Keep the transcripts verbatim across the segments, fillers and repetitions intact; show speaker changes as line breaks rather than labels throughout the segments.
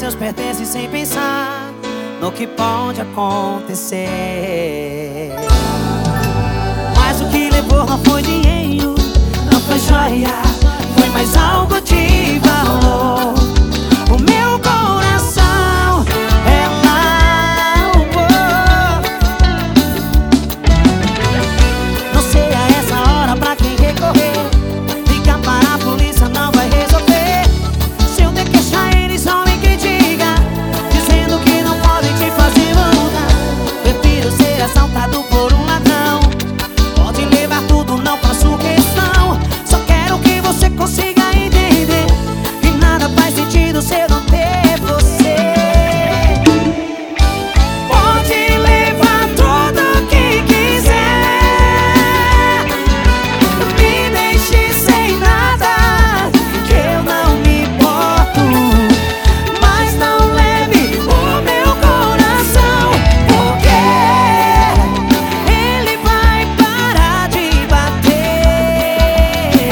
seus pertences sem pensar no que pode acontecer. Mas o que levou não foi dinheiro, não foi joia, foi mais algo de valor. O meu coração ela roubou. Não sei a essa hora pra quem recorrer. Ligar para a polícia não vai resolver. Se eu der queixar eles só me criticam, dizendo que não podem te fazer mudar. Prefiro ser assaltado por um ladrão. Pode levar tudo, não faço questão. Só quero que você consiga entender que nada faz sentido se eu não ter você. Pode levar tudo que quiser, me deixe sem nada, que eu não me importo. Mas não leve o meu coração, porque ele vai parar de bater.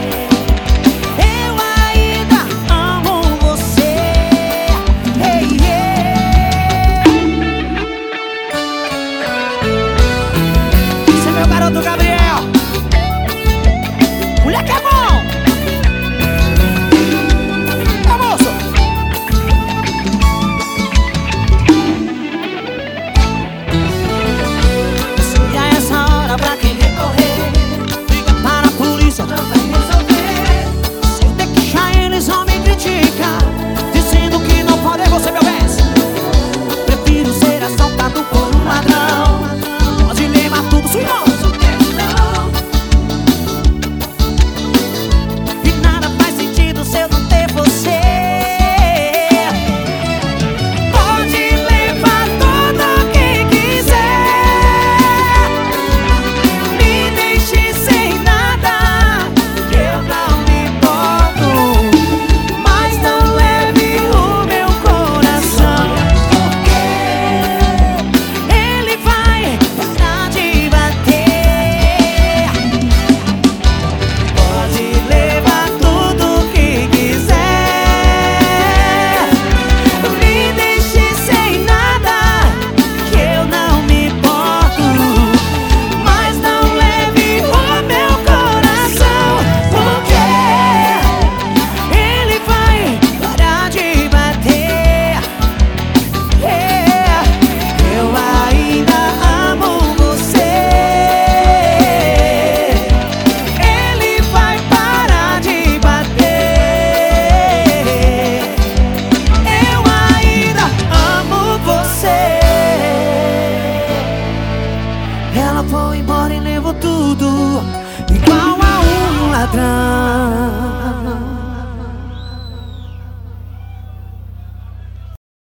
Eu ainda amo você. Hey, yeah. Esse é meu garoto Gabriel. Mulher que é bom. É moço. Se a essa hora pra quem recorrer, liga para a polícia, não vai resolver. Se eu der queixar eles vão me criticar, dizendo que não pode você meu bem. Prefiro ser assaltado por um ladrão. Pode levar tudo, sua irmã. E nada faz sentido se eu não ter você. Pode levar tudo que quiser, me deixe sem nada, que eu não me importo. Mas não leve o meu coração, porque ele vai parar de bater. Pode levar tudo que quiser, me deixe sem nada, que eu não me importo. Mas não leve o meu coração, porque ele vai parar de bater. Yeah. Eu ainda amo você. Ele vai parar de bater. Eu ainda amo você. Ela foi embora e levou tudo, igual a um ladrão.